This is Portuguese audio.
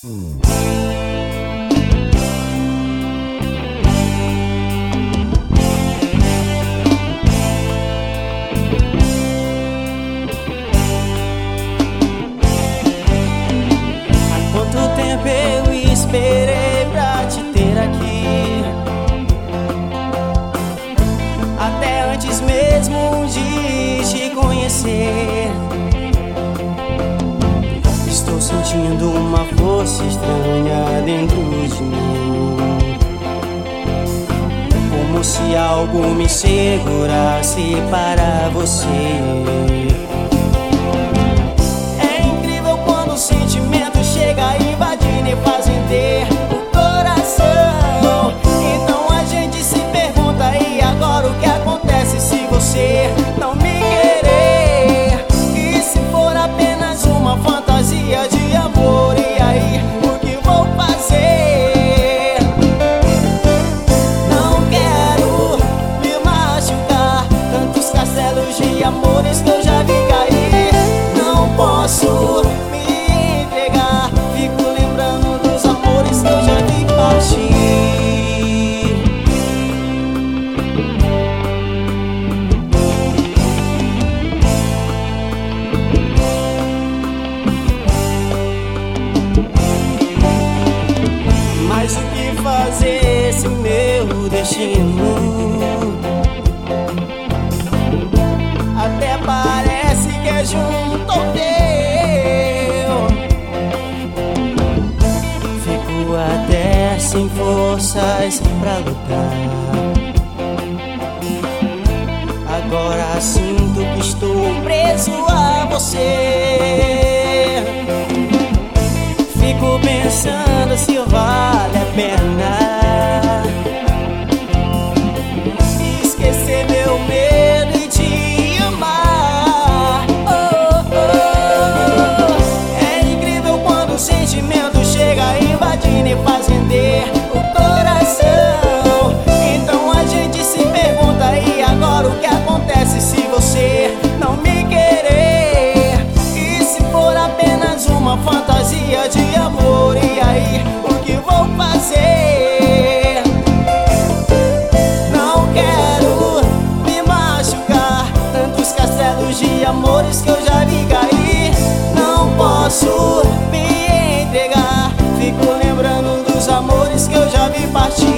Quanto tempo eu esperei pra te ter aqui, até antes mesmo de te conhecer. Estou sentindo uma força estranha dentro de mim, como se algo me segurasse para você. O sentimento chega invadindo e fazem ter o coração. Então a gente se pergunta, e agora o que acontece se você não me querer? E se for apenas uma fantasia de amor, e aí o que vou fazer? Não quero me machucar, tantos castelos de amores que eu já vi cair. Não posso fazer esse meu destino. Até parece que é junto ao teu. Fico até sem forças pra lutar. Agora sinto que estou preso a você. Fico pensando se vale a pena esquecer meu medo e te amar. É incrível quando o sentimento chega invadindo e fazendo o coração. Então a gente se pergunta, e agora o que acontece se você não me querer? E se for apenas uma fantasia de amor, e aí o que vou fazer? Não quero me machucar, tantos castelos de amores que eu já vi cair. Não posso me entregar, fico lembrando dos amores que eu já vi partir.